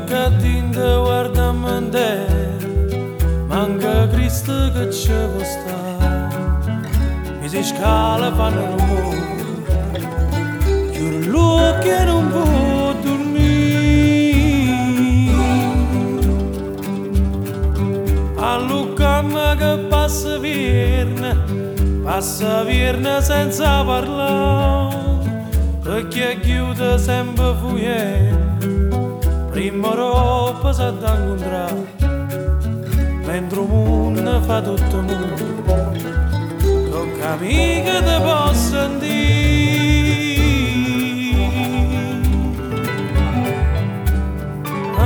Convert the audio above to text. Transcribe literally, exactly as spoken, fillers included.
che dinte guarda a te, manca Cristo che ci può stare. Mi si scala fanno rumore, chiude l'occhio e non può dormire. Allucamma che passa vierne, passa vierne senza parlare, perché chiude sempre fuggendo, prima roba si da incontrare, mentre il mondo fa tutto il mondo, con amiche te posso sentire.